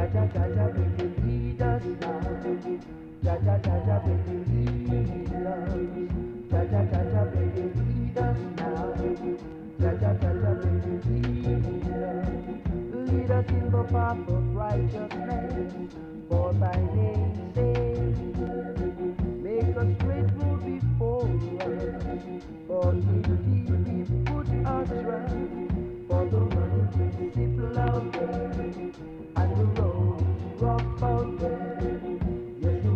Jah Jah Jah, make you lead us now. Jah Jah Jah Jah, make you lead us. Jah Jah Jah Jah, make you lead us now. Jah Jah Jah Jah, make you lead us. Lead us in the path of righteousness, for thy name